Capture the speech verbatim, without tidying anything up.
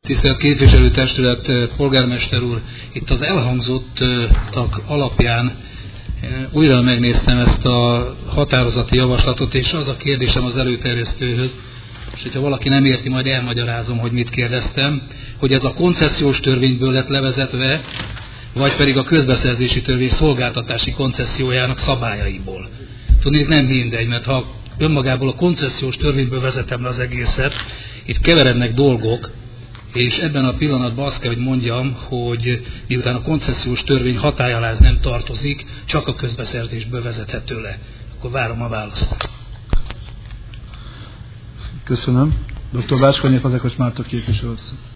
Tisztelt képviselőtestület, polgármester úr, itt az elhangzottak alapján újra megnéztem ezt a határozati javaslatot, és az a kérdésem az előterjesztőhöz, és hogyha valaki nem érti, majd elmagyarázom, hogy mit kérdeztem, hogy ez a koncesziós törvényből lett levezetve, vagy pedig a közbeszerzési törvény szolgáltatási koncessziójának szabályaiból. Tudni, nem mindegy, mert ha önmagából a koncesziós törvényből vezetem le az egészet, itt keverednek dolgok, és ebben a pillanatban azt kell, hogy mondjam, hogy miután a koncesziós törvény hatálya alá ez nem tartozik, csak a közbeszerzésből vezethető le. Akkor várom a választ. Köszönöm. doktor Bácskai Fazekas Márta képviselő.